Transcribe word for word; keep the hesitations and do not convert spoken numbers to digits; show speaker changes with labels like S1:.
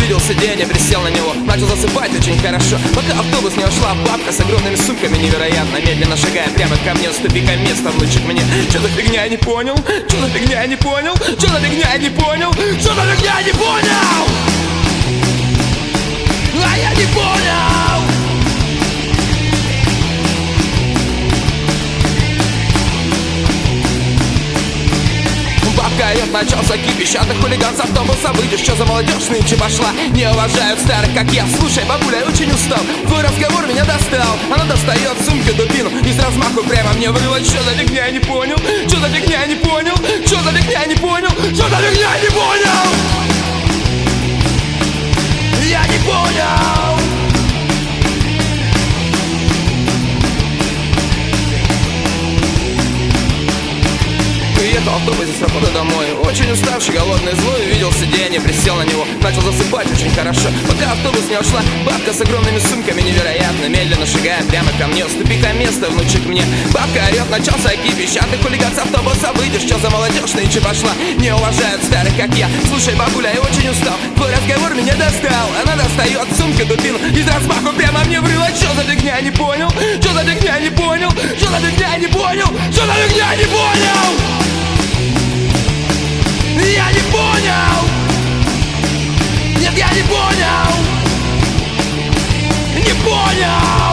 S1: увидел сиденье, присел на него, начал засыпать очень хорошо. Пока автобус не ушла бабка с огромными сумками, невероятно медленно шагая прямо ко мне. Ступика место, внучек мне. Что за фигня, я не понял? Что за фигня, я не понял? Что за фигня, я не понял? Что за фигня, я не понял? А я не понял! Бабка орёт, начался кипиш, а ты хулиган с автобуса выйдешь. Что за молодежь нынче пошла? Не уважают старых, как я. Слушай, бабуля, я очень устал. Твой разговор меня достал. Она достает сумку, дубину и с размаху прямо мне врывает. Что за фигня, я не понял? Что за фигня, я не понял? Что за фигня, я не понял? Что за фигня, я не понял? Я не понял! Приехал автобус с работы домой, очень уставший, голодный, злой. Увидел сиденье, присел на него, начал засыпать очень хорошо. Пока автобус не ушла бабка с огромными сумками, невероятно медленно шагая прямо ко мне. Уступи-ка место, внучек мне. Бабка орёт, начался кипиш, а ты хулиган с автобуса выйдешь. Что за молодежь нынче пошла? Не уважают старых, как я. Слушай, бабуля, я очень устал. Твой разговор меня достал. Она достает сумку, дубину и с размаху прямо мне врывает. Что за фигня, я не понял? Что за фигня, я не понял? Что за фигня, я не понял? Что за фигня, я не понял? Я не понял! Нет, я не понял! Не понял!